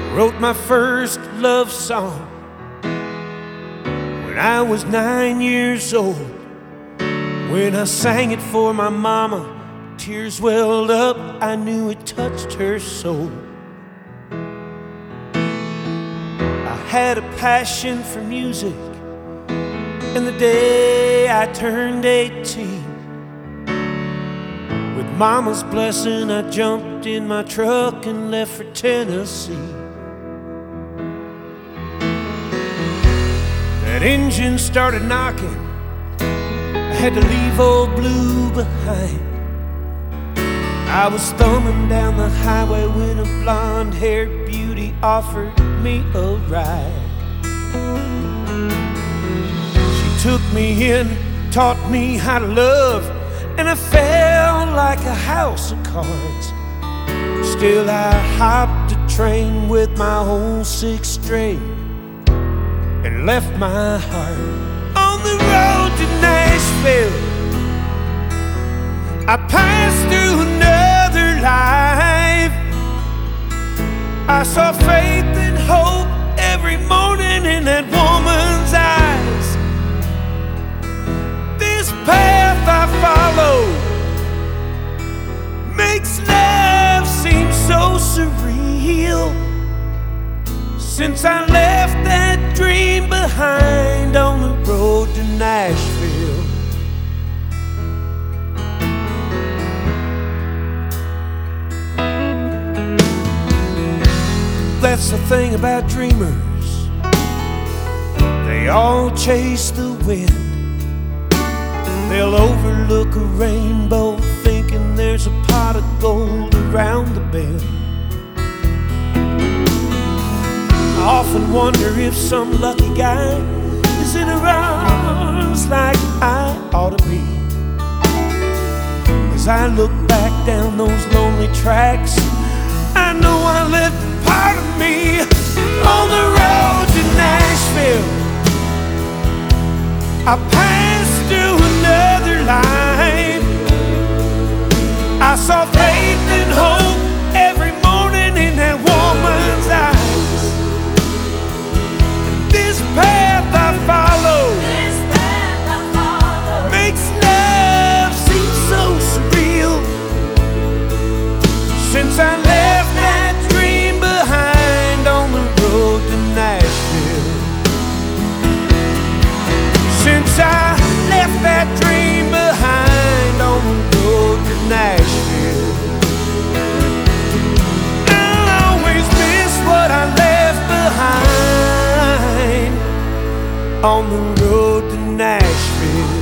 Wrote my first love song when I was 9 years old. When I sang it for my mama, tears welled up, I knew it touched her soul. I had a passion for music, and the day I turned 18, with mama's blessing, I jumped in my truck and left for Tennessee. That engine started knocking, I had to leave old Blue behind. I was thumbing down the highway when a blonde-haired beauty offered me a ride. She took me in, taught me how to love, and I felt like a house of cards. Still I hopped a train with my whole sixth string and left my heart on the road to Nashville. I passed through another life. I saw faith and hope every morning in that woman's eyes. This path I follow makes love seem so surreal. Since I left that dream behind on the road to Nashville. That's the thing about dreamers, they all chase the wind. They'll overlook a rainbow thinking there's a pot of gold around the bend. I often wonder if some lucky guy is in her arms like I ought to be. As I look back down those lonely tracks, I know I left a part of me on the road to Nashville. I passed through another life. I saw faith and hope every morning in that woman's eyes. This path I follow makes love seem so surreal. Since I left that dream behind on the road to Nashville. Since I left that dream behind on the road to Nashville. I'll always miss what I left behind on the road to Nashville.